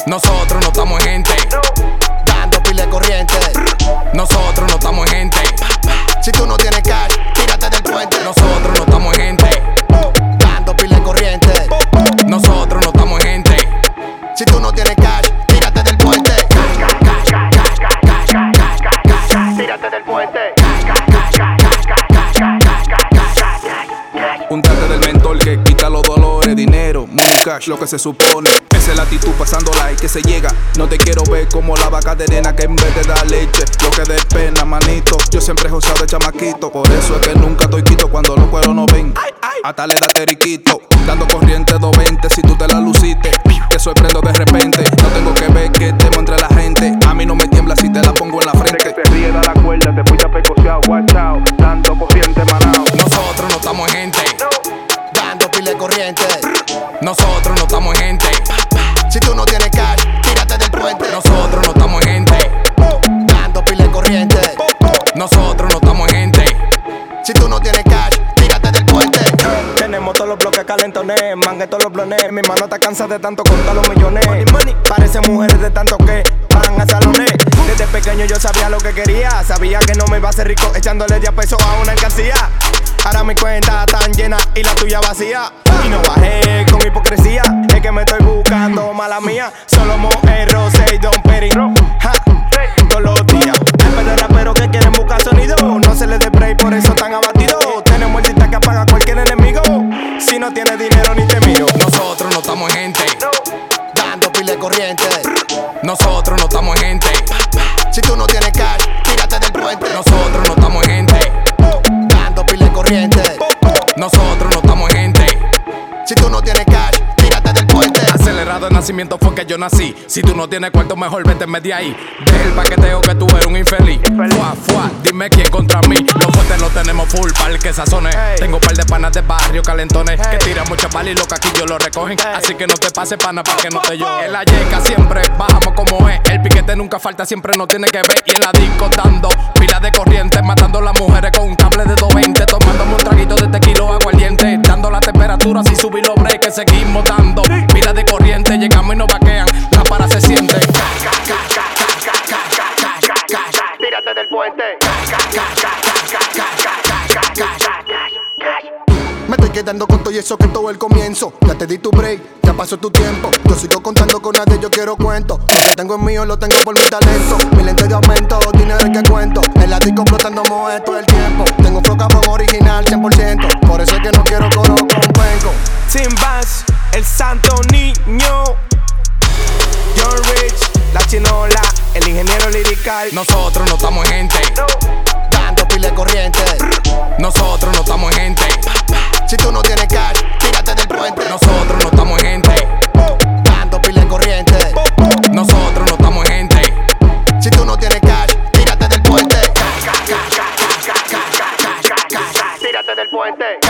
Nosotros no estamos en gente, dando pile corriente. nosotros no estamos en gente, Si tú no tienes cash, tírate del puente. nosotros no estamos en gente, Dando pile corriente. nosotros no estamos en gente. Si tú no tienes cash, tírate del puente. Tírate del puente. Un traje del mentor que quita los dolores, dinero, money cash, lo que se supone. Esa es la actitud pasándola y que se llega. No te quiero ver como la vaca de nena que en vez de dar leche, lo que dé pena, manito. Yo siempre he usado de chamaquito, por eso es que nunca estoy quito cuando los cueros no ven. Hasta le da teriquito, dando corriente 220 si tú te la luciste. Te sorprendo de repente, no tengo que ver que temo entre la gente. A mí no me tiembla si te la pongo en la frente. Te ríe, da la cuerda, te fuiste pecoseado, watch out, tanto corriente manao. Nosotros no estamos en gente, Dando pile corriente. nosotros no estamos en gente, Si tú no tienes cash, tírate del puente. nosotros no estamos en gente, Dando pile corriente. nosotros no estamos en gente. Si tú no tienes cash, tírate del puente. Tenemos todos los bloques calentones, mangue todos los blones. Mi mano está cansada de tanto contar los millones. Parecen mujeres de tanto que van a salones. Desde pequeño yo sabía lo que quería. Sabía que no me iba a hacer rico echándole 10 pesos a una alcancía. Ahora mi cuenta tan llena y la tuya vacía. Y no bajé con hipocresía. Es que me estoy buscando, mala mía. Solo Moe, Rosé y Don Peri. Ja, todos los días. Hay de raperos que quieren buscar sonido. No se les dé break, por eso están abatidos. Tenemos el dista que apaga cualquier enemigo. Si no tienes dinero ni te miro. Nosotros no estamos en gente, Dando pile corriente. nosotros no estamos en gente, Si tú no tienes cash, tírate del puente. nosotros no estamos en gente, Dando pile corriente. nosotros no estamos en gente. Si tú no tienes cash, tírate del puente. Acelerado de nacimiento fue que yo nací. Si tú no tienes cuarto, mejor vete de ahí. Deja el paqueteo que tú eres un infeliz. Fuá, dime quién contra mí. Los fuertes lo tenemos full, pa'l que sazone. Tengo par de panas de barrio calentones que tiran mucha pala y los caquillos lo recogen. Así que no te pases pana pa' que no te llore. En la yeca siempre bajamos como es. El piquete nunca falta, siempre no tiene que ver. Y en la disco dando pila de corriente, matando a las mujeres con un cable de 220. Tomándome un traguito de tequila aguardiente. Dando la temperatura sin subir los breaks que seguimos dando. Pila de corriente, llegamos y nos vaquean. La para se siente. Tírate del puente. Me estoy quedando con todo y eso que todo el comienzo. Ya te di tu break, ya pasó tu tiempo. Yo sigo contando con nadie, yo quiero cuento. Lo que tengo es mío, lo tengo por mi talento. Mi lente de aumento, dinero el que cuento. En la disco explotando moe todo el tiempo. Tengo un flow cabrón original 100%. Por eso es que no quiero coro con penco. Tim Bass, el santo niño. John Rich, la chinola, el ingeniero lirical. Nosotros no estamos en gente, Dando pile corriente. nosotros no estamos en gente, Si tú no tienes cash, tírate del puente. nosotros no estamos en gente, Dando pile corriente. nosotros no estamos en gente. Si tú no tienes cash, tírate del puente. Tírate del puente.